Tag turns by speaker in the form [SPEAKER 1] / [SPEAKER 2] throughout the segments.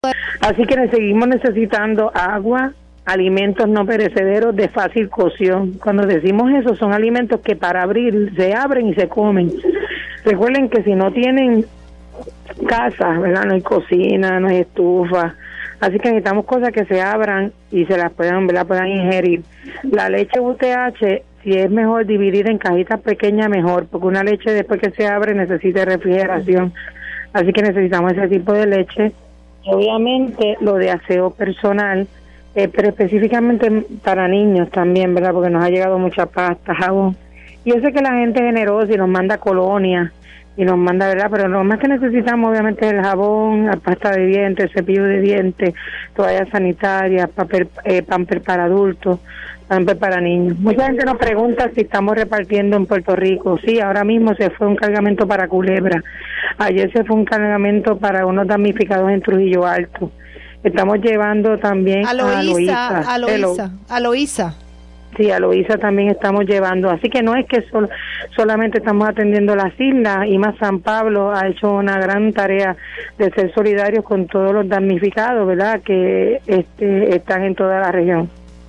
[SPEAKER 1] Así que seguimos necesitando agua, alimentos no perecederos de fácil cocción. Cuando decimos eso, son alimentos que para abrir se abren y se comen. Recuerden que si no tienen casa, ¿verdad? No hay cocina, no hay estufa. Así que necesitamos cosas que se abran y se las puedan, ¿verdad? Puedan ingerir. La leche UTH, si es mejor dividir en cajitas pequeñas, mejor, porque una leche después que se abre necesita refrigeración. Así que necesitamos ese tipo de leche. Obviamente lo de aseo personal, pero específicamente para niños también, ¿verdad? Porque nos ha llegado mucha pasta, jabón. Y yo sé que la gente es generosa y nos manda colonias y nos manda, ¿verdad? Pero lo más que necesitamos obviamente es el jabón, la pasta de dientes, el cepillo de dientes, toallas sanitarias, pamper para adultos, pamper para niños. Mucha gente nos pregunta si estamos repartiendo en Puerto Rico. Sí, ahora mismo se fue un cargamento para Culebra. Ayer se fue un cargamento para unos damnificados en Trujillo Alto. Estamos llevando también a
[SPEAKER 2] Loíza.
[SPEAKER 1] Sí, a Loíza también estamos llevando. Así que no es que solamente estamos atendiendo las islas. IMA San Pablo ha hecho una gran tarea de ser solidarios con todos los damnificados, ¿verdad? Que están en toda la región.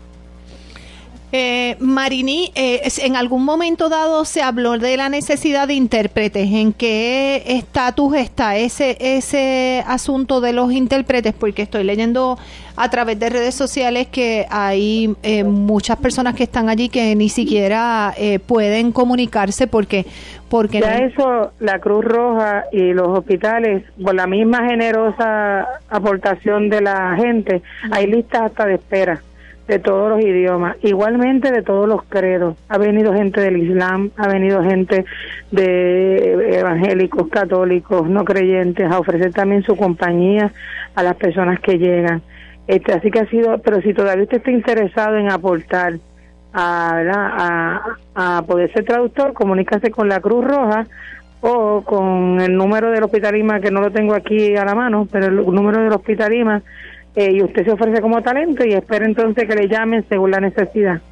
[SPEAKER 2] Marini, en algún momento dado se habló de la necesidad de intérpretes. ¿En qué estatus está ese asunto de los intérpretes? Porque estoy leyendo a través de redes sociales que hay muchas personas que están allí que ni siquiera pueden comunicarse porque
[SPEAKER 1] ya eso, la Cruz Roja y los hospitales, por la misma generosa aportación de la gente, hay listas hasta de espera de todos los idiomas, igualmente de todos los credos. Ha venido gente del Islam, ha venido gente de evangélicos, católicos, no creyentes, a ofrecer también su compañía a las personas que llegan. Así que ha sido, pero si todavía usted está interesado en aportar a poder ser traductor, comunícase con la Cruz Roja o con el número del Hospital IMA, que no lo tengo aquí a la mano, pero el número del Hospital IMA, y usted se ofrece como talento y espera entonces que le llamen según la necesidad.